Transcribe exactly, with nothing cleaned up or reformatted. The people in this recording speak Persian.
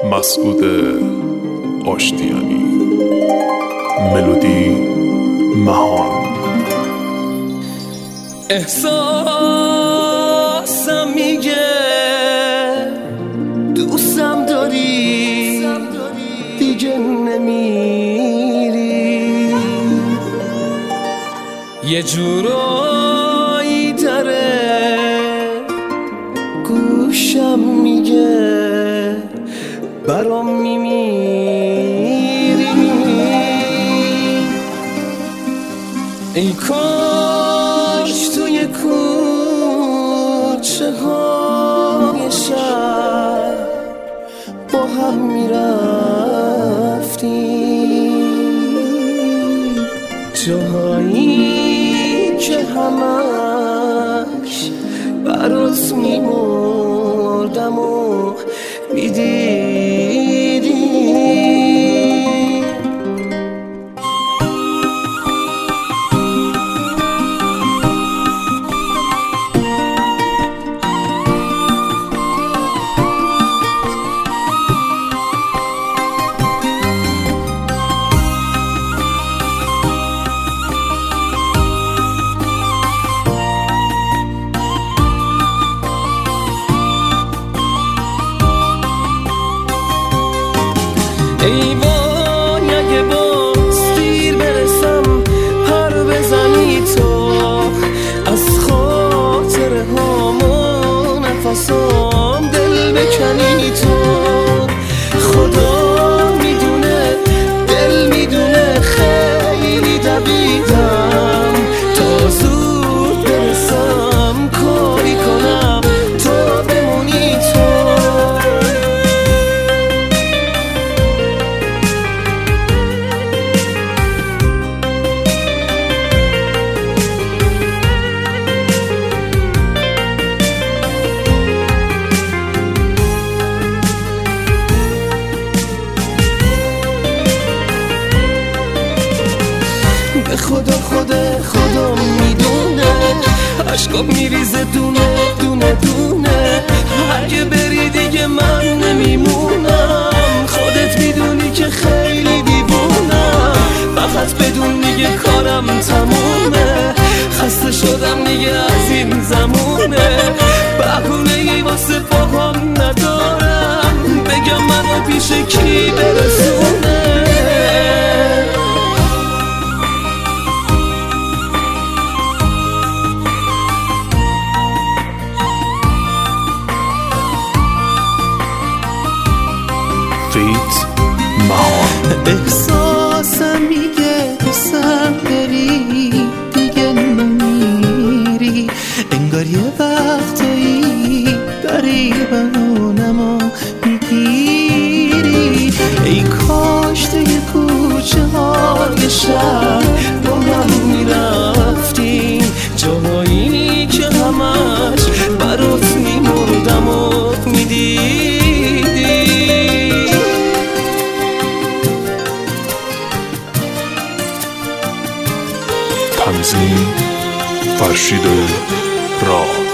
مسعود آشتیانی. ملودی مهان. احساسم میگه دوستم داری، دیگه نمیری، یه جورایی داره گوشم میگه برام میمیری. ای کاش توی کوچه های شهر با هم میرفتیم، جاهایی که همش برات میمردم و میدیدی. ای وای اگه باز دیر برسم پر بزنی تو از خاطر هام و نفسام دل بکنی تو. خدا میدونه دل میدونه خیلی دویدم تا زود برسم کاری کنم تا بمونی تو. به خدا خدا خدا میدونه عشقام میریزه دونه دونه دونه. اگه بری دیگه من نمیمونم، خودت میدونی که خیلی دیوونم. فقط بدون دیگه کارم تمومه، خسته شدم دیگه از این زمونه. بهونه ای واسه پاهم ندارم بگم منو پیش کی برسونه. احساسم میگه دوستم داری، دیگه نمیری، انگار یه وقتایی داری بمونم و میگیری. ای کاش توی کوچه های شهر با هم میرفتیم، جاهایی که همش برات میمردم و میدیدی. تنظیم فرشید راه.